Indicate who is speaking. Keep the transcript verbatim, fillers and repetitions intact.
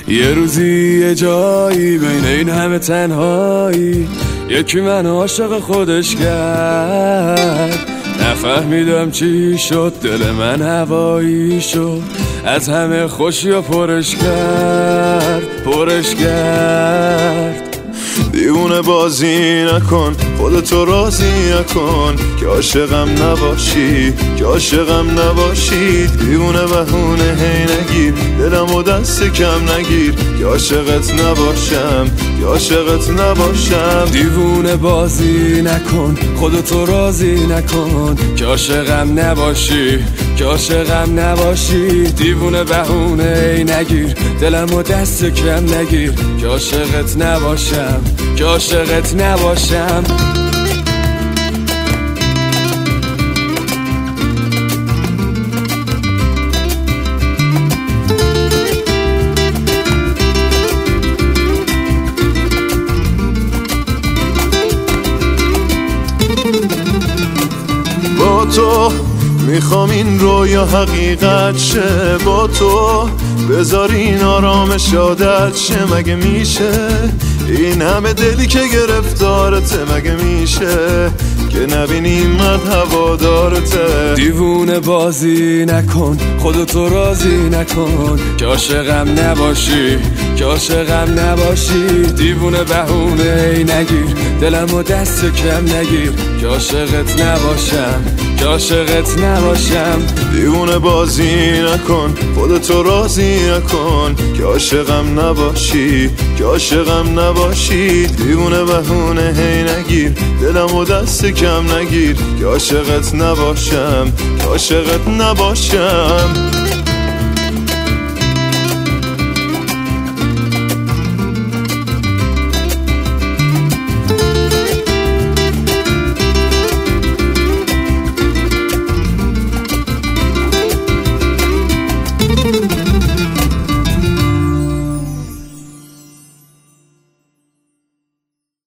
Speaker 1: یه روزی یه جایی بین این همه تنهایی یکی من عاشق خودش کرد. نفهمیدم چی شد، دل من هوایی شد، از همه خوشی و پرش کرد پرش کرد.
Speaker 2: دیوونه بازی نکن، خودتو راضی نکن که عاشقم نباشی، که عاشقم نباشی. دیوونه بهونه هی نگیر، دلمو دست کم نگیر که عاشقت نباشم، که عاشقت نباشم.
Speaker 1: دیوونه بازی نکن، خودتو راضی نکن که عاشقم نباشی، که عاشقم نباشی. دیوونه بهونه هی نگیر، دلمو دست کم نگیر که عاشقت نباشم، که عاشقت نباشم.
Speaker 2: با تو میخوام این رویا حقیقت شه، با تو بذارین آرامش عادت شه. مگه میشه این همه دلی که گرفتارته؟ مگه میشه که نبینی من هوادارته؟
Speaker 1: دیوونه بازی نکن، خودتو راضی نکن که عاشقم نباشی، که عاشقم نباشی. دیوونه بهونه ای نگیر، دلمو دست کم نگیر که عاشقت نباشم، که عاشقت نباشم.
Speaker 2: دیوونه بازی نکن، خودتو راضی نکن که عاشقم نباشی، که عاشقم نباشی. دیوونه بهونه هی نگیر، دلمو دست کم نگیر که عاشقت نباشم، که عاشقت نباشم.